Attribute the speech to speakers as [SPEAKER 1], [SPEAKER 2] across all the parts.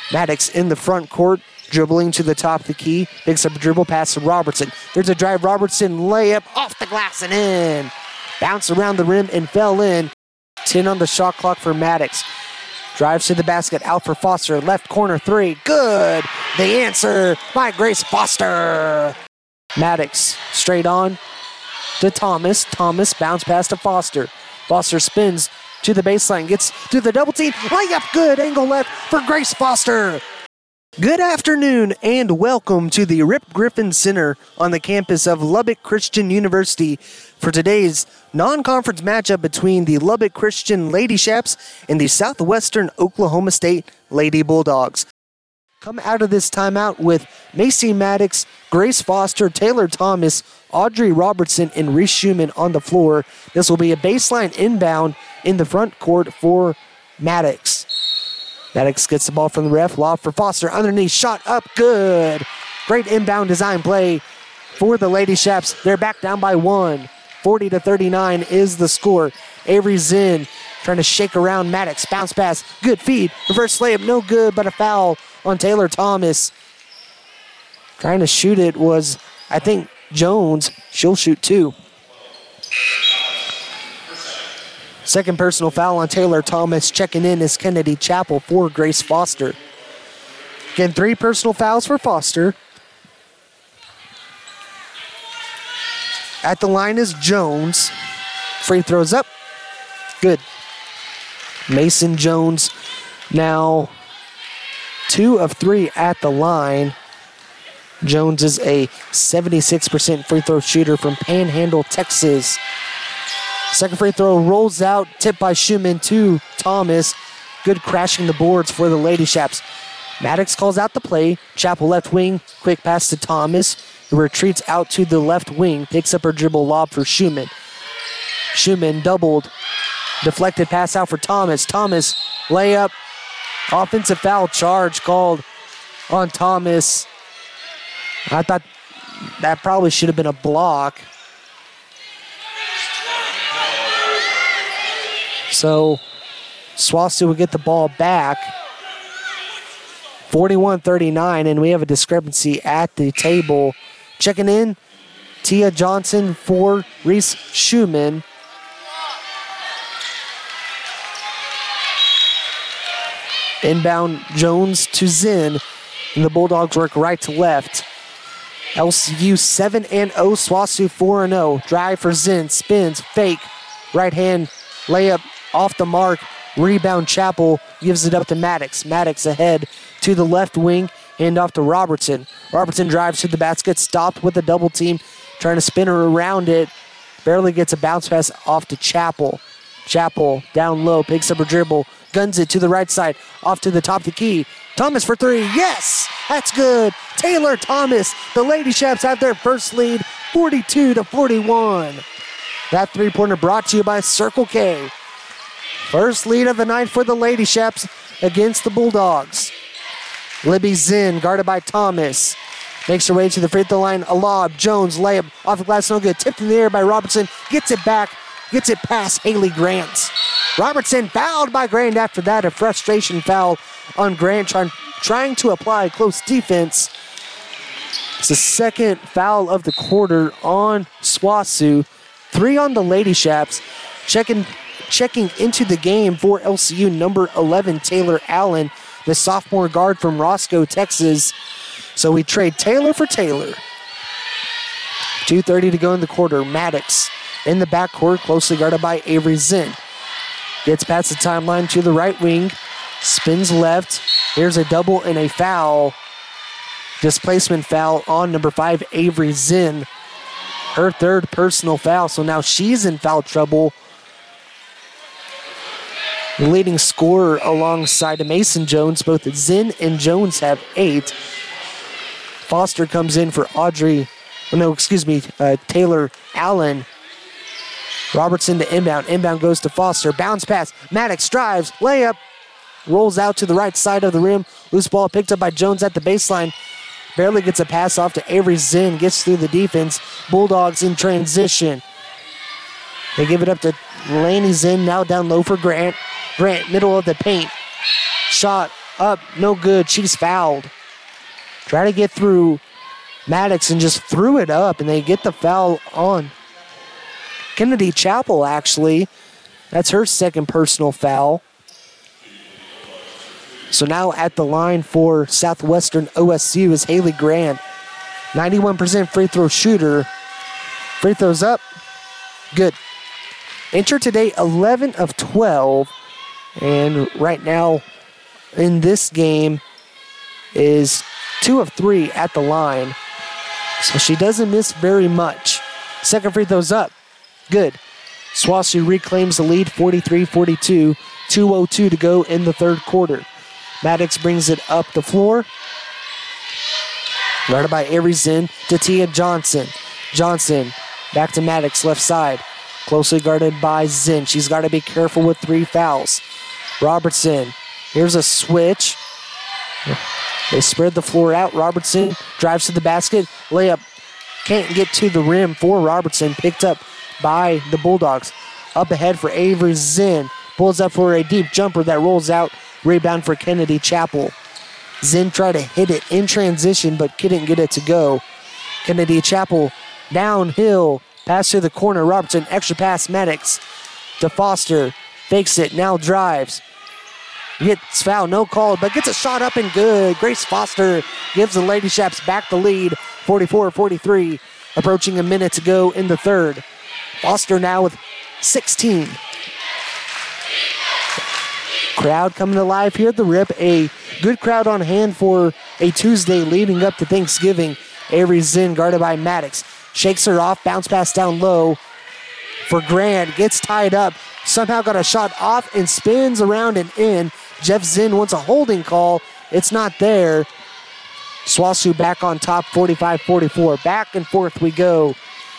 [SPEAKER 1] Maddox in the front court, dribbling to the top of the key. Picks up a dribble pass to Robertson. There's a drive. Robertson layup off the glass and in. Bounced around the rim and fell in. 10 on the shot clock for Maddox. Drives to the basket, out for Foster. Left corner three. Good. The answer by Grace Foster. Maddox straight on to Thomas. Thomas bounce pass to Foster. Foster spins to the baseline, gets through the double team. Layup good. Angle left for Grace Foster. Good afternoon and welcome to the Rip Griffin Center on the campus of Lubbock Christian University for today's non-conference matchup between the Lubbock Christian Lady Shaps and the Southwestern Oklahoma State Lady Bulldogs. Come out of this timeout with Macy Maddox, Grace Foster, Taylor Thomas, Audrey Robertson, and Reese Schumann on the floor. This will be a baseline inbound in the front court for Maddox. Maddox gets the ball from the ref. Lob for Foster. Underneath. Shot up. Good. Great inbound design play for the Lady Shaps. They're back down by 1. 40-39 is the score. Avery Zinn trying to shake around Maddox. Bounce pass. Good feed. Reverse layup. No good, but a foul on Taylor Thomas. Trying to shoot it was, I think, Jones. She'll shoot two. Second personal foul on Taylor Thomas. Checking in is Kennedy Chappell for Grace Foster. Again, 3 personal fouls for Foster. At the line is Jones. Free throws up. Good. Mason Jones now 2 of 3 at the line. Jones is a 76% free throw shooter from Panhandle, Texas. Second free throw rolls out, tipped by Schumann to Thomas. Good crashing the boards for the Lady Shaps. Maddox calls out the play. Chappell left wing, quick pass to Thomas, who retreats out to the left wing, picks up her dribble lob for Schumann. Schumann doubled, deflected pass out for Thomas. Thomas, layup, offensive foul charge called on Thomas. I thought that probably should have been a block. So SWOSU will get the ball back. 41-39, and we have a discrepancy at the table. Checking in, Tia Johnson for Reese Schumann. Inbound Jones to Zinn, and the Bulldogs work right to left. LCU 7-0, SWOSU 4-0. Drive for Zinn, spins, fake, right hand layup off the mark. Rebound Chappell gives it up to Maddox. Maddox ahead to the left wing, hand off to Robertson. Robertson drives to the basket, stopped with a double team, trying to spin her around it. Barely gets a bounce pass off to Chappell. Chappell down low, picks up her dribble, guns it to the right side, off to the top of the key. Thomas for three. Yes, that's good. Taylor Thomas. The Lady Shaps have their first lead, 42-41. That three-pointer brought to you by Circle K. First lead of the night for the Lady Shaps against the Bulldogs. Libby Zinn, guarded by Thomas. Makes her way to the free throw line. A lob. Jones, layup off the glass, no good. Tipped in the air by Robertson. Gets it back. Gets it past Haley Grant. Robertson fouled by Grant after that. A frustration foul on Grant, trying to apply close defense. It's the second foul of the quarter on SWOSU. 3 on the Lady Shaps. Checking into the game for LCU, number 11, Taylor Allen, the sophomore guard from Roscoe, Texas. So we trade Taylor for Taylor. 2:30 to go in the quarter. Maddox in the backcourt, closely guarded by Avery Zinn. Gets past the timeline to the right wing. Spins left. Here's a double and a foul. Displacement foul on number 5, Avery Zinn. Her third personal foul, so now she's in foul trouble. The leading scorer alongside Mason Jones, both Zinn and Jones have 8. Foster comes in for Taylor Allen. Robertson to inbound. Inbound goes to Foster. Bounce pass. Maddox drives. Layup. Rolls out to the right side of the rim. Loose ball picked up by Jones at the baseline. Barely gets a pass off to Avery Zinn. Gets through the defense. Bulldogs in transition. They give it up to Laney Zinn. Now down low for Grant. Grant, middle of the paint. Shot up, no good. She's fouled. Try to get through Maddox and just threw it up, and they get the foul on Kennedy Chapel, actually. That's her second personal foul. So now at the line for Southwestern OSU is Haley Grant. 91% free throw shooter. Free throws up. Good. Enter today 11 of 12. And right now in this game is 2 of 3 at the line. So she doesn't miss very much. Second free throw's up. Good. SWOSU reclaims the lead 43-42. 2:02 to go in the third quarter. Maddox brings it up the floor. Guarded by Avery Zinn to Tia Johnson. Johnson back to Maddox, left side. Closely guarded by Zinn. She's got to be careful with 3 fouls. Robertson. Here's a switch. They spread the floor out. Robertson drives to the basket. Layup can't get to the rim for Robertson. Picked up by the Bulldogs. Up ahead for Avery Zinn. Pulls up for a deep jumper that rolls out. Rebound for Kennedy Chapel. Zinn tried to hit it in transition but couldn't get it to go. Kennedy Chapel downhill. Pass to the corner. Robertson. Extra pass. Maddox to Foster. Fakes it. Now drives. Gets foul. No call, but gets a shot up and good. Grace Foster gives the Lady Shaps back the lead. 44-43. Approaching a minute to go in the third. Foster now with 16. Crowd coming alive here at the Rip. A good crowd on hand for a Tuesday leading up to Thanksgiving. Avery Zinn guarded by Maddox. Shakes her off. Bounce pass down low for Grant. Gets tied up. Somehow got a shot off and spins around and in. Jeff Zinn wants a holding call. It's not there. SWOSU back on top, 45-44. Back and forth we go.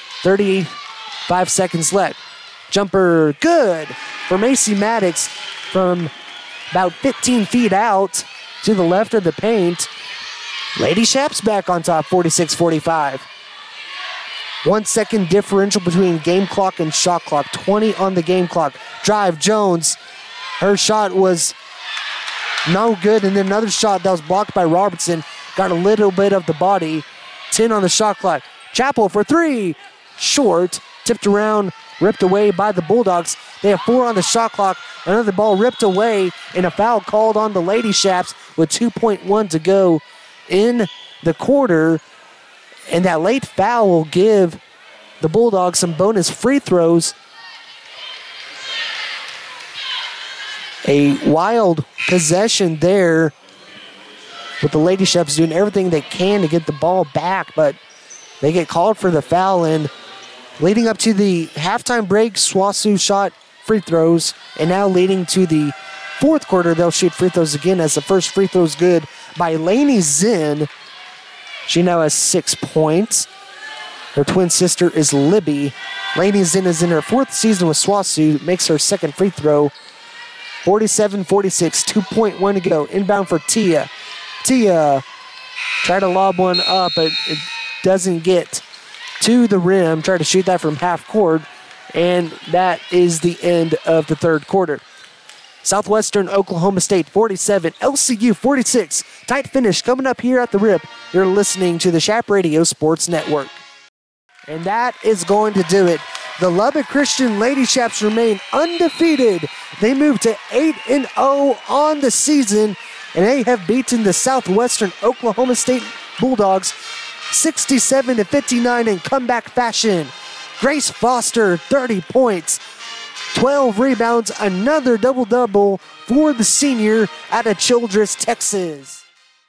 [SPEAKER 1] 35 seconds left. Jumper good for Macy Maddox from about 15 feet out to the left of the paint. Lady Shaps back on top, 46-45. 1 second differential between game clock and shot clock. 20 on the game clock. Drive, Jones. Her shot was no good, and then another shot that was blocked by Robertson. Got a little bit of the body. 10 on the shot clock. Chapel for 3. Short. Tipped around, ripped away by the Bulldogs. They have 4 on the shot clock. Another ball ripped away, and a foul called on the Lady Shaps with 2.1 to go in the quarter. And that late foul will give the Bulldogs some bonus free throws. A wild possession there with the Lady Shaps doing everything they can to get the ball back, but they get called for the foul. And leading up to the halftime break, SWOSU shot free throws, and now leading to the fourth quarter, they'll shoot free throws again as the first free throw is good by Lainey Zinn. She now has 6 points. Her twin sister is Libby. Lainey Zinn is in her 4th season with SWOSU, makes her second free throw. 47-46, 2.1 to go. Inbound for Tia. Tia tried to lob one up, but it doesn't get to the rim. Tried to shoot that from half court, and that is the end of the third quarter. Southwestern Oklahoma State 47, LCU 46. Tight finish coming up here at the Rip. You're listening to the Shap Radio Sports Network. And that is going to do it. The Lubbock Christian Lady Shaps remain undefeated. They move to 8-0 on the season, and they have beaten the Southwestern Oklahoma State Bulldogs 67-59 in comeback fashion. Grace Foster, 30 points, 12 rebounds, another double-double for the senior out of Childress, Texas.